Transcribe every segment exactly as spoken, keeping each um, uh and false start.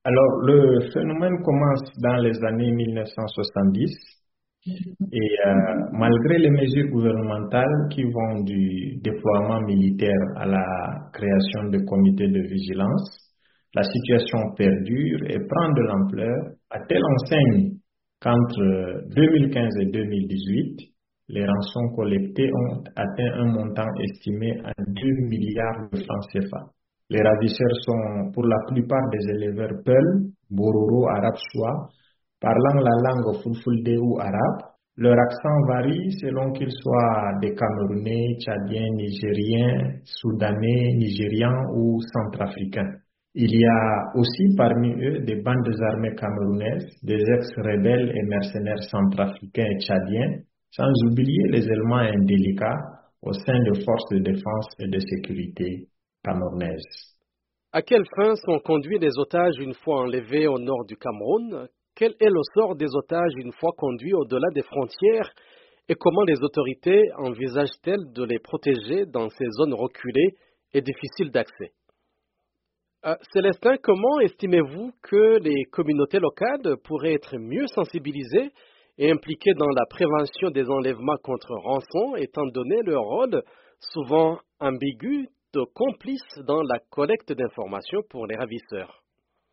Alors, le phénomène commence dans les années mille neuf cent soixante-dix et euh, malgré les mesures gouvernementales qui vont du déploiement militaire à la création de comités de vigilance, la situation perdure et prend de l'ampleur à telle enseigne qu'entre deux mille quinze et deux mille dix-huit, les rançons collectées ont atteint un montant estimé à deux milliards de francs C F A. Les ravisseurs sont pour la plupart des éleveurs Peul, Bororo, Arabe Choua, parlant la langue Fulfulde ou arabe. Leur accent varie selon qu'ils soient des Camerounais, Tchadiens, Nigériens, Soudanais, Nigérians ou Centrafricains. Il y a aussi parmi eux des bandes armées camerounaises, des ex-rebelles et mercenaires centrafricains et tchadiens, sans oublier les éléments indélicats au sein de forces de défense et de sécurité camerounaises. À quelle fin sont conduits les otages une fois enlevés au nord du Cameroun? Quel est le sort des otages une fois conduits au-delà des frontières? Et comment les autorités envisagent-elles de les protéger dans ces zones reculées et difficiles d'accès? Euh, Célestin, comment estimez-vous que les communautés locales pourraient être mieux sensibilisées et impliquées dans la prévention des enlèvements contre rançon, étant donné leur rôle souvent ambigu de complices dans la collecte d'informations pour les ravisseurs?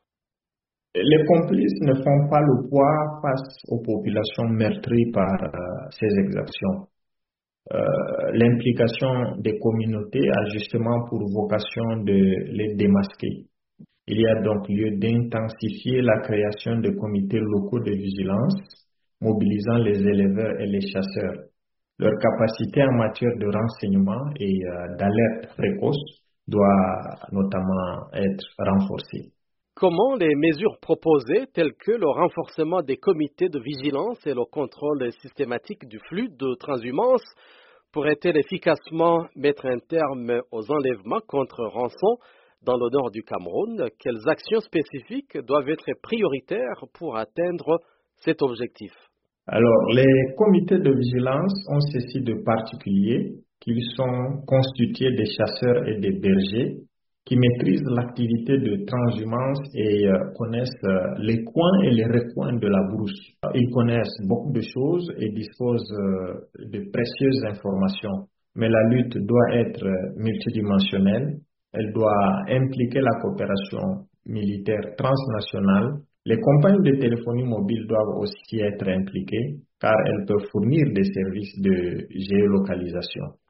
Les complices ne font pas le poids face aux populations meurtries par euh, ces exactions. Euh, L'implication des communautés a justement pour vocation de les démasquer. Il y a donc lieu d'intensifier la création de comités locaux de vigilance, mobilisant les éleveurs et les chasseurs. Leur capacité en matière de renseignement et euh, d'alerte précoce doit notamment être renforcée. Comment les mesures proposées, telles que le renforcement des comités de vigilance et le contrôle systématique du flux de transhumance, pourraient-elles efficacement mettre un terme aux enlèvements contre rançon dans le nord du Cameroun? Quelles actions spécifiques doivent être prioritaires pour atteindre cet objectif? Alors, les comités de vigilance ont ceci de particulier qu'ils sont constitués des chasseurs et des bergers qui maîtrisent l'activité de transhumance et euh, connaissent euh, les coins et les recoins de la brousse. Ils connaissent beaucoup de choses et disposent euh, de précieuses informations. Mais la lutte doit être euh, multidimensionnelle. Elle doit impliquer la coopération militaire transnationale. Les compagnies de téléphonie mobile doivent aussi être impliquées car elles peuvent fournir des services de géolocalisation.